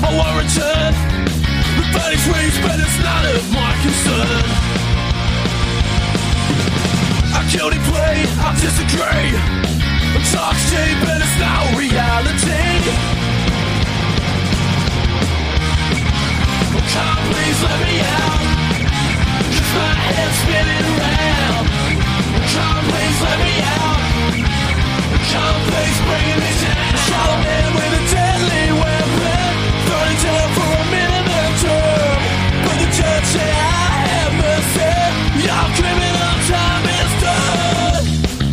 I won't return. The body's weak, but it's none of my concern. I guilty plea, I disagree. I talk cheap, but it's not reality. Oh, come please let me out, 'cause my head's spinning round. Oh, come please let me out. Come please bring me down. A shallow man with a deadly weapon, thrown in jail for a minimum term. But the judge said I have mercy. Your criminal time is done.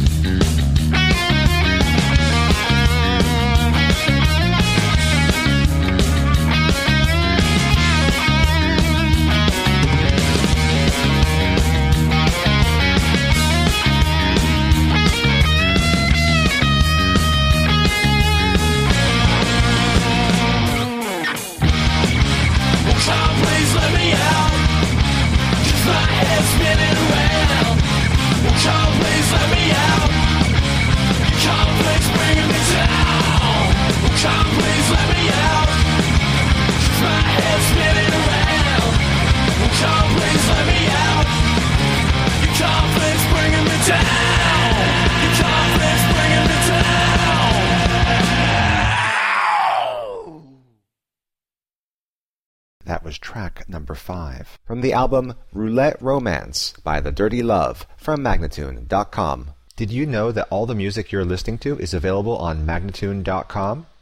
Spinning around. Come please let me out. Come please bring me down. Come please let me out. My head's spinning around. Come please let me out. Come please bring me down. Come please bring me down. That was track number 5 from the album Roulette Romance by The Dirty Love from Magnatune.com. Did you know that all the music you're listening to is available on Magnatune.com?